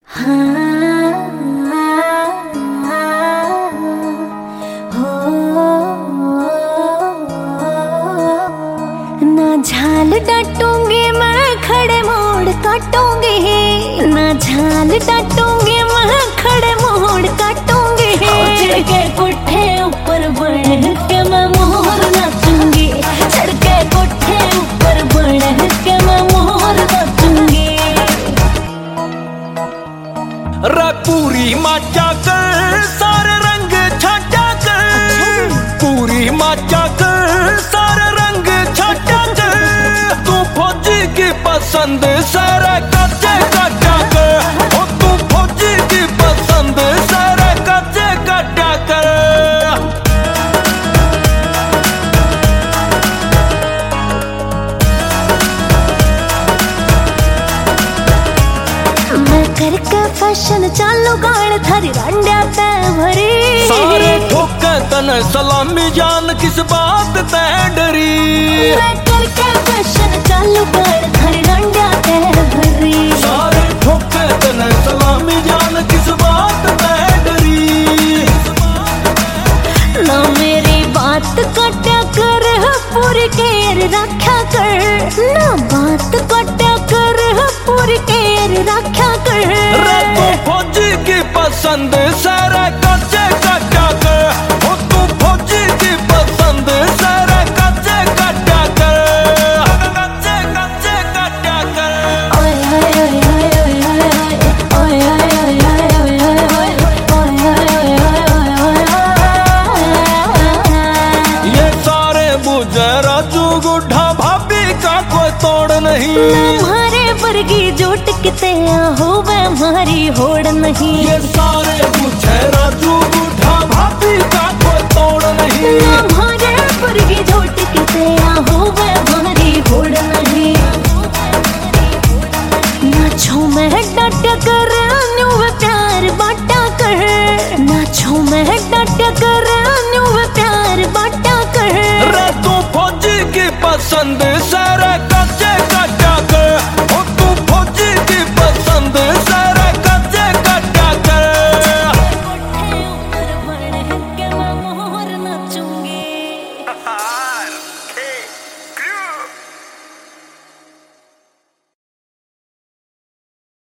ना झाल डांटूंगी मैं खड़े मोड़ काटूंगी, ना झाल डांटूंगी मैं खड़े मोड़ काटूंगी। चढ़ के कोठे ऊपर बढ़ के मैं मोर नाचूंगी, चढ़ के कोठे ऊपर बढ़ के मैं मोर नाचूंगी। रे पूरी माचा कर सारे रंग छाटा कर, पूरी माचा कर सारे रंग छाटा कर। तू फौजी की पसंद सारे कच्चे काटा कर, ओ तू फौजी की पसंद सारे कच्चे काटा कर। मैं करके फैशन चालू गाड़ थारी रंडिया ते भरी, सारे ठोके तने सलामी जान किस बात ते डरी। मैं करके फैशन चालू गाड़ थारी रंडिया ते भरी, सारे ठोके तने सलामी जान किस बात ते डरी। ना मेरी बात काटा कर पूरी केर रखा कर, ना बात काटा कर पूरी केर रखा कर। रे तू फौजी की पसंद सारे कच्चे काटा कर, ओ तू फौजी की पसंद सारे कच्चे काटा कर, कच्चे कच्चे काटा कर। ओए ओए ओए ओए ओए ओए ओए ओए। ये सारे बुझे राजू गुड्ढा भाभी का कोई तोड़ नहीं, हमारे वर्गी जोट किते हो वे हमारी होड़ नहीं। ये सारे बुझे राजू